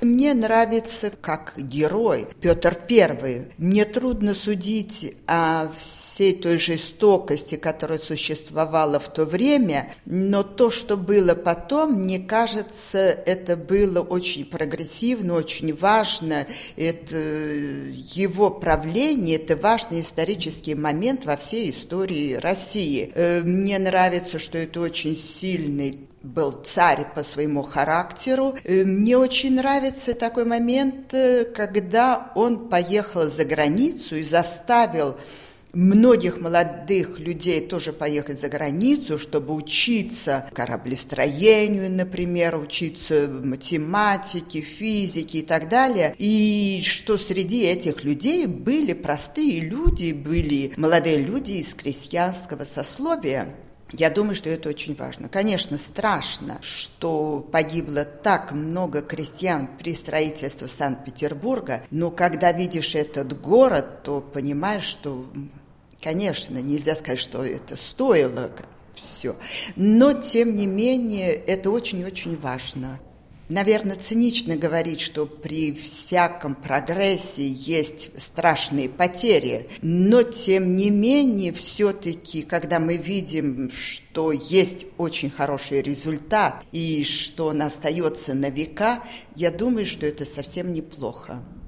Мне нравится как герой Петр I. Мне трудно судить о всей той жестокости, которая существовала в то время, но то, что было потом, мне кажется, это было очень прогрессивно, очень важно. Это его правление, это важный исторический момент во всей истории России. Мне нравится, что это очень сильный был царь по своему характеру. Мне очень нравится такой момент, когда он поехал за границу и заставил многих молодых людей тоже поехать за границу, чтобы учиться кораблестроению, например, учиться математике, физике и так далее. И что среди этих людей были простые люди, были молодые люди из крестьянского сословия. Я думаю, что это очень важно. Конечно, страшно, что погибло так много крестьян при строительстве Санкт-Петербурга, но когда видишь этот город, то понимаешь, что, конечно, нельзя сказать, что это стоило все, но, тем не менее, это очень-очень важно. Наверное, цинично говорить, что при всяком прогрессе есть страшные потери, но, тем не менее, все-таки, когда мы видим, что есть очень хороший результат и что он остается на века, я думаю, что это совсем неплохо.